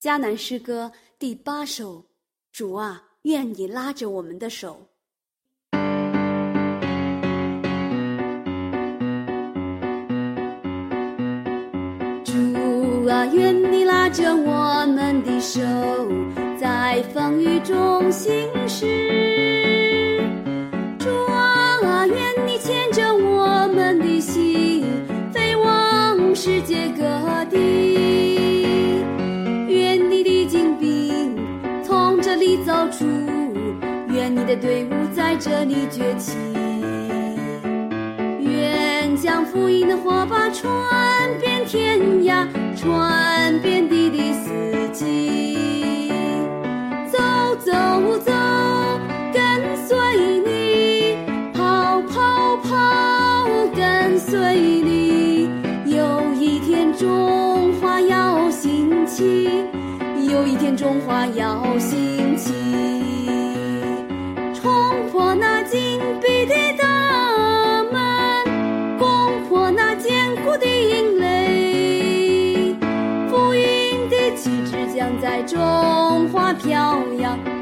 迦南诗歌第8首，主啊，愿你拉着我们的手。主啊，愿你拉着我们的手，在风雨中行驶。主啊，愿你牵着我们的心，飞往世界各地。愿你的精兵从这里走出，愿你的队伍在这里崛起。愿将福音的火把传遍天涯，传遍地的四极。走走走，跟随你，跑跑跑，跟随你。有一天中华要兴起，有一天中华要兴起。冲破那紧闭的大门，攻破那坚固的营垒。福音的旗帜将在中华飘扬。